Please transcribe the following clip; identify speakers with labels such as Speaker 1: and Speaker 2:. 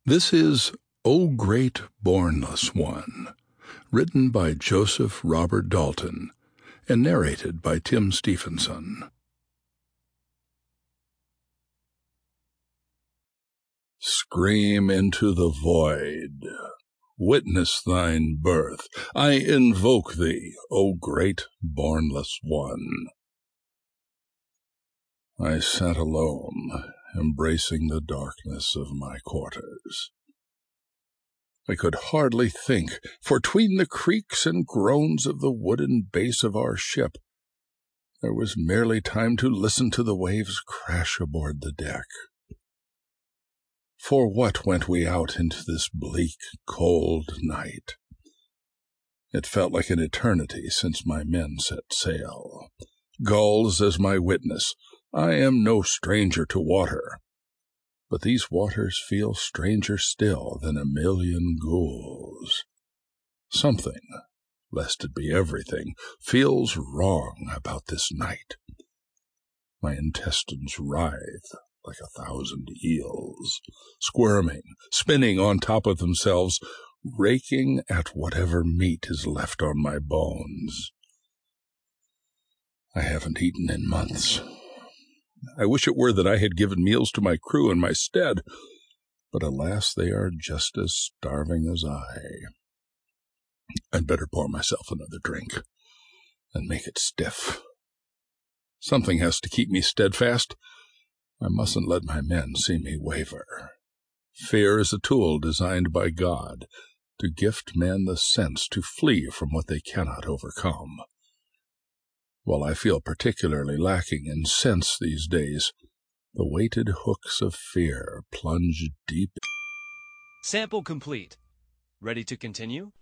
Speaker 1: This is O Great Bornless One, written by Joseph Robert Dalton and narrated by Tim Stephenson. Scream into the void. Witness thine birth. I invoke thee, O Great Bornless One. I sat alone, embracing the darkness of my quarters. I could hardly think, for 'tween the creaks and groans of the wooden base of our ship, there was merely time to listen to the waves crash aboard the deck. For what went we out into this bleak, cold night? It felt like an eternity since my men set sail. Gulls as my witness. I am no stranger to water, but these waters feel stranger still than a million ghouls. Something, lest it be everything, feels wrong about this night. My intestines writhe like 1,000 eels, squirming, spinning on top of themselves, raking at whatever meat is left on my bones. I haven't eaten in months. I wish it were that I had given meals to my crew in my stead, but alas, they are just as starving as I. I'd better pour myself another drink and make it stiff. Something has to keep me steadfast. I mustn't let my men see me waver. Fear is a tool designed by God to gift men the sense to flee from what they cannot overcome. While I feel particularly lacking in sense these days, the weighted hooks of fear plunge deep.
Speaker 2: Sample complete. Ready to continue?